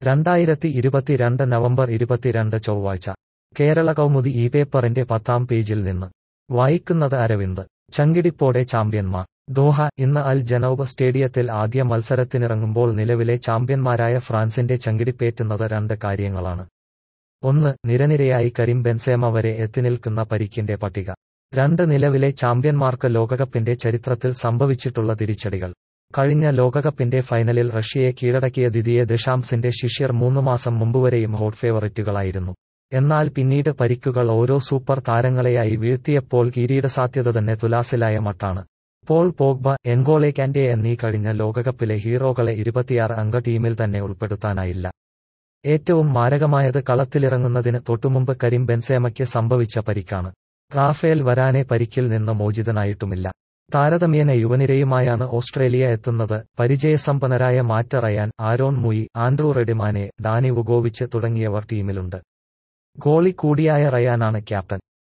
2022 November 22 ചൊവ്വാഴ്ച കേരള കൗമുദി ഈ പേപ്പറിന്റെ 10-ാം പേജിൽ നിന്ന് വായിക്കുന്നത് അരവിന്ദ്. ചങ്കിടിപ്പോടെ ചാമ്പ്യന്മാർ ദോഹ. ഇന്ന് അൽ ജനൗബ് സ്റ്റേഡിയത്തിൽ ആദ്യ മത്സരത്തിനിറങ്ങുമ്പോൾ നിലവിലെ ചാമ്പ്യന്മാരായ ഫ്രാൻസിന്റെ ചങ്കിടിപ്പേറ്റുന്നത് രണ്ട് കാര്യങ്ങളാണ്. ഒന്ന്, നിരനിരയായി കരീം ബെൻസേമ വരെ എത്തിനിൽക്കുന്ന പരിക്കിന്റെ പട്ടിക. രണ്ട്, നിലവിലെ ചാമ്പ്യന്മാർക്ക് ലോകകപ്പിന്റെ ചരിത്രത്തിൽ സംഭവിച്ചിട്ടുള്ള തിരിച്ചടികൾ. കഴിഞ്ഞ ലോകകപ്പിന്റെ ഫൈനലിൽ റഷ്യയെ കീഴടക്കിയ ദിദിയെ ദെഷാംസിന്റെ ശിഷ്യർ 3 മാസം മുമ്പുവരെയും ഹോട്ട് ഫേവറിറ്റുകളായിരുന്നു. എന്നാൽ പിന്നീട് പരിക്കുകൾ ഓരോ സൂപ്പർ താരങ്ങളെയായി വീഴ്ത്തിയപ്പോൾ കിരീടസാധ്യത തന്നെ തുലാസിലായ മട്ടാണ്. പോൾ പോഗ്ബ, എൻഗോളെ കാന്റേ എന്നീ കഴിഞ്ഞ ലോകകപ്പിലെ ഹീറോകളെ 26 അംഗ ടീമിൽ തന്നെ ഉൾപ്പെടുത്താനായില്ല. ഏറ്റവും മാരകമായത് കളത്തിലിറങ്ങുന്നതിന് തൊട്ടുമുമ്പ് കരീം ബെൻസേമയ്ക്ക് സംഭവിച്ച പരിക്കാണ്. റാഫേൽ വരാനെ പരിക്കിൽ നിന്ന് മോചിതനായിട്ടുമില്ല. താരതമ്യേന യുവനിരയുമായാണ് ഓസ്ട്രേലിയ എത്തുന്നത്. പരിചയസമ്പന്നരായ Matt Ryan, Aaron Mooy, Andrew Redmayne, Danny Vukovic തുടങ്ങിയവർ ടീമിലുണ്ട്. ഗോളി കൂടിയായ റയാനാണ് ക്യാപ്റ്റൻ.